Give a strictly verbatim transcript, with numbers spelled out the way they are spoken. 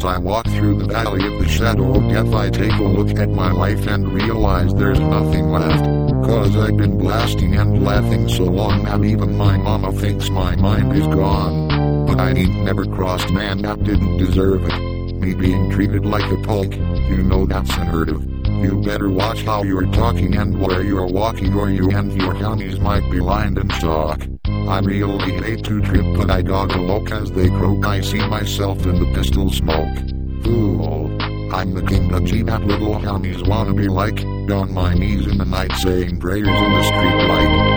As I walk through the valley of the shadow of death, I take a look at my life and realize there's nothing left. Cause I've been blasting and laughing so long that even my mama thinks my mind is gone. But I ain't never crossed man that didn't deserve it. Me being treated like a punk, you know that's unheard of. You better watch how you're talking and where you're walking, or you and your homies might be lined in stock. I really hate to trip, but I gotta look as they croak. I see myself in the pistol smoke. Fool, I'm the king of G that little homies wanna be like. On my knees in the night saying prayers in the street light.